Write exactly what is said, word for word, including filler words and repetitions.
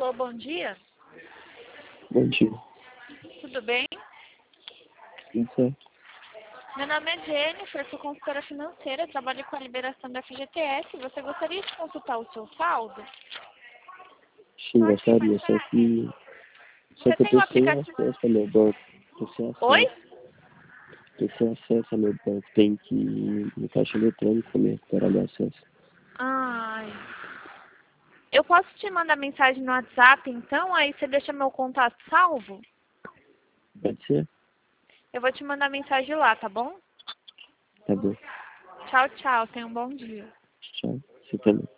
Alô, bom dia. Bom dia. Tudo bem? Tudo certo? Meu nome é Jennifer, sou consultora financeira, trabalho com a liberação da F G T S. Você gostaria de consultar o seu saldo? Sim, gostaria, só que, só Você que eu tem um tô sem aplicativo? acesso ao meu banco. Tô sem Oi? acesso. Tô sem acesso ao meu banco. Tem que ir no caixa eletrônico mesmo para dar acesso. Ai. Eu posso te mandar mensagem no WhatsApp, então? Aí você deixa meu contato salvo? Pode ser? Eu vou te mandar mensagem lá, tá bom? Tá bom. Tchau, tchau. Tenha um bom dia. Tchau. Você também.